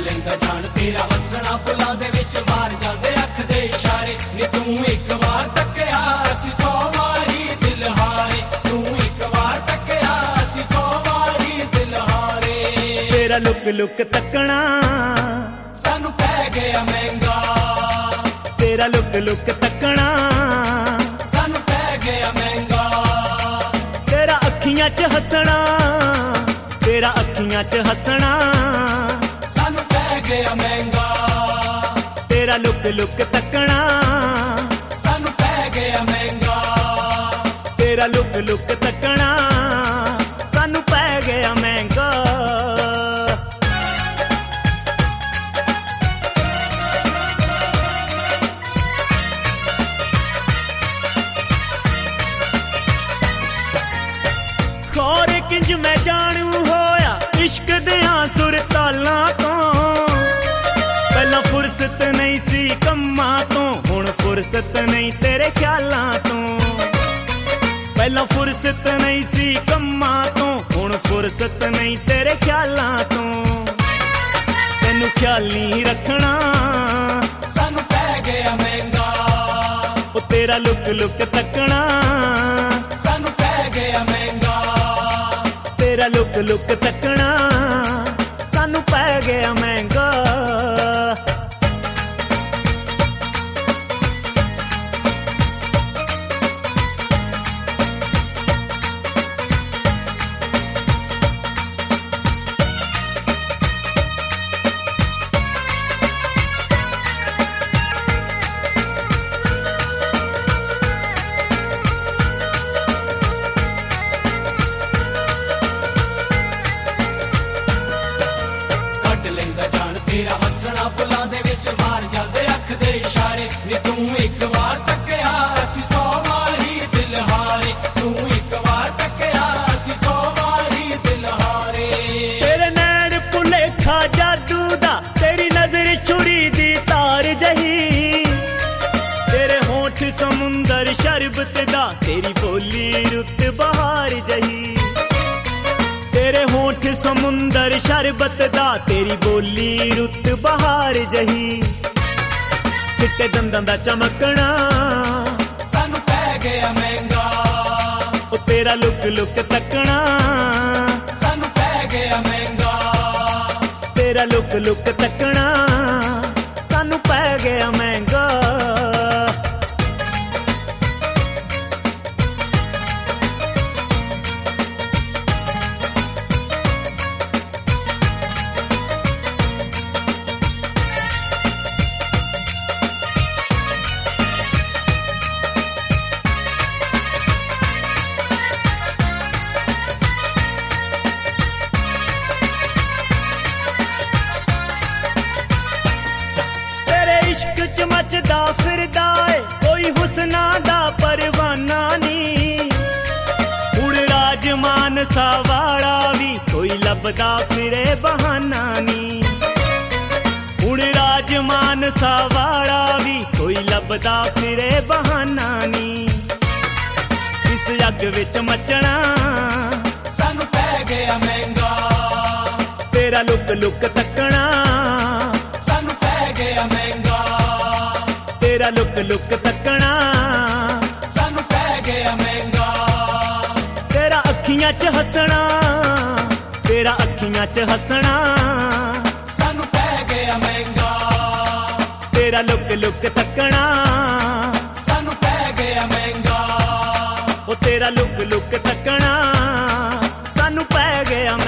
ਲੈਂਦਾ ਜਾਣ ਤੇਰਾ ਹੱਸਣਾ ਫੁੱਲਾਂ ਦੇ ਵਿੱਚ ਮਾਰ ਜਾਂਦੇ ਅੱਖ ਦੇ ਇਸ਼ਾਰੇ ਨੀ ਤੂੰ ਇੱਕ ਵਾਰ ਤੱਕਿਆ ਅਸੀਂ 100 ਵਾਰੀ ਦਿਲ ਹਾਰੇ ਤੂੰ ਇੱਕ ਵਾਰ ਤੱਕਿਆ ਅਸੀਂ 100 ਵਾਰੀ ਦਿਲ ਹਾਰੇ ਤੇਰਾ ਲੁੱਕ ਲੁੱਕ ਤੱਕਣਾ ਸਾਨੂੰ ਪੈ ਗਿਆ ਮਹਿੰਗਾ ਤੇਰਾ ਲੁੱਕ ਲੁੱਕ ਤੱਕਣਾ ਸਾਨੂੰ ਪੈ ਗਿਆ ਮਹਿੰਗਾ ਤੇਰਾ ਅੱਖੀਆਂ 'ਚ ਹੱਸਣਾ ਤੇਰਾ ਅੱਖੀਆਂ 'ਚ ਹੱਸਣਾ ਸਾਨੂੰ ਪੈ ਗਿਆ ਮਹਿੰਗਾ ਤੇਰਾ ਲੁੱਕ ਲੁੱਕ ਤੱਕਣਾ ਸਾਨੂੰ ਪੈ ਗਿਆ ਮਹਿੰਗਾ ਤੇਰਾ ਲੁੱਕ ਲੁੱਕ ਤੱਕਣਾ ਸਾਨੂੰ ਪੈ ਗਿਆ ਮਹਿੰਗਾ ਖੋਰੇ ਕਿੰਜ ਮੈਂ ਜਾਣੂ ਹੋਇਆ ਇਸ਼ਕ ਦਿਆਂ ਸੁਰਤਾਲਾਂ ਤੋਂ ਪਹਿਲਾਂ ਫੁਰਸਤ ਨਹੀਂ ਸੀ ਕੰਮਾਂ ਤੋਂ ਹੁਣ ਫੁਰਸਤ ਨਹੀਂ ਤੇਰੇ ਖਿਆਲਾਂ ਤੋਂ ਪਹਿਲਾਂ ਫੁਰਸਤ ਨਹੀਂ ਸੀ ਕੰਮਾਂ ਤੋਂ ਹੁਣ ਫੁਰਸਤ ਨਹੀਂ ਤੇਰੇ ਖਿਆਲਾਂ ਤੋਂ ਤੈਨੂੰ ਖਿਆਲੀ ਰੱਖਣਾ ਸਾਨੂੰ ਪੈ ਗਿਆ ਮਹਿੰਗਾ ਉਹ ਤੇਰਾ ਲੁੱਕ ਲੁੱਕ ਤੱਕਣਾ ਸਾਨੂੰ ਪੈ ਗਿਆ ਮਹਿੰਗਾ ਤੇਰਾ ਲੁੱਕ ਲੁੱਕ ਤੱਕਣਾ ਸਾਨੂੰ ਪੈ ਗਿਆ ਮਹਿੰਗਾ ਲੈਂਦਾ ਜਾਣ ਤੇਰਾ ਹੱਸਣਾ ਫੁੱਲਾਂ ਦੇ ਵਿੱਚ ਮਾਰ ਜਾਂਦੇ ਅੱਖ ਦੇ ਇਸ਼ਾਰੇ ਨੀ ਤੂੰ ਇੱਕ ਵਾਰ ਤੱਕਿਆ ਅਸੀਂ 100 ਵਾਰੀ ਦਿਲ ਹਾਰੇ ਤੂੰ ਇੱਕ ਵਾਰ ਤੱਕਿਆ ਅਸੀਂ 100 ਵਾਰੀ ਦਿਲ ਹਾਰੇ ਤੇਰੇ ਨੈਣ ਭੁਲੇਖਾ ਜਾਦੂ ਦਾ ਤੇਰੀ ਨਜ਼ਰ ਛੁਰੀ ਦੀ ਤਾਰ ਜਹੀ ਤੇਰੇ ਹੋਂਠ ਸਮੁੰਦਰ ਸ਼ਰਬਤ ਦਾ ਤੇਰੀ ਬੋਲੀ ਰੁੱਤ ਬਹਾਰ ਜਹੀ ਤੇਰੇ ਹੋਂਠ ਸਮੁੰਦਰ ਸ਼ਰਬਤ ਦਾ ਤੇਰੀ ਬੋਲੀ ਰੁੱਤ ਬਹਾਰ ਜਹੀ ਚਿੱਟੇ ਦੰਦਾਂ ਦਾ ਚਮਕਣਾ ਸਾਨੂੰ ਪੈ ਗਿਆ ਮਹਿੰਗਾ ਉਹ ਤੇਰਾ ਲੁੱਕ ਲੁੱਕ ਤੱਕਣਾ ਸਾਨੂੰ ਪੈ ਗਿਆ ਮਹਿੰਗਾ ਤੇਰਾ ਲੁੱਕ ਲੁੱਕ ਤੱਕਣਾ ਸਾਨੂੰ ਪੈ ਗਿਆ ਮਹਿੰਗਾ ਇਸ਼ਕ ਚ ਮਚਦਾ ਫਿਰਦਾ ਏ ਕੋਈ ਹੁਸਨਾ ਦਾ ਪਰਵਾਨਾ ਨੀ ਹੁਣ ਰਾਜਮਾਨ ਸਾ ਵਾਲਾ ਵੀ ਕੋਈ ਲੱਭਦਾ ਫਿਰੇ ਬਹਾਨਾ ਨੀ ਹੁਣ ਰਾਜਮਾਨ ਸਾ ਵਾਲਾ ਵੀ ਕੋਈ ਲੱਭਦਾ ਫਿਰੇ ਬਹਾਨਾ ਨੀ ਇਸ ਅੱਗ ਵਿੱਚ ਮਚਣਾ ਸਾਨੂੰ ਪੈ ਗਿਆ ਮਹਿੰਗਾ ਤੇਰਾ ਲੁੱਕ ਲੁੱਕ ਤੱਕਣਾ ਸਾਨੂੰ ਪੈ ਗਿਆ ਮਹਿੰਗਾ ਤੇਰਾ ਲੁੱਕ ਲੁੱਕ ਤੱਕਣਾ ਸਾਨੂੰ ਪੈ ਗਿਆ ਮਹਿੰਗਾ ਤੇਰਾ ਅੱਖੀਆਂ 'ਚ ਹੱਸਣਾ ਤੇਰਾ ਅੱਖੀਆਂ 'ਚ ਹੱਸਣਾ ਸਾਨੂੰ ਪੈ ਗਿਆ ਮਹਿੰਗਾ ਤੇਰਾ ਲੁੱਕ ਲੁੱਕ ਤੱਕਣਾ ਸਾਨੂੰ ਪੈ ਗਿਆ ਮਹਿੰਗਾ ਉਹ ਤੇਰਾ ਲੁੱਕ ਲੁੱਕ ਤੱਕਣਾ ਸਾਨੂੰ ਪੈ ਗਿਆ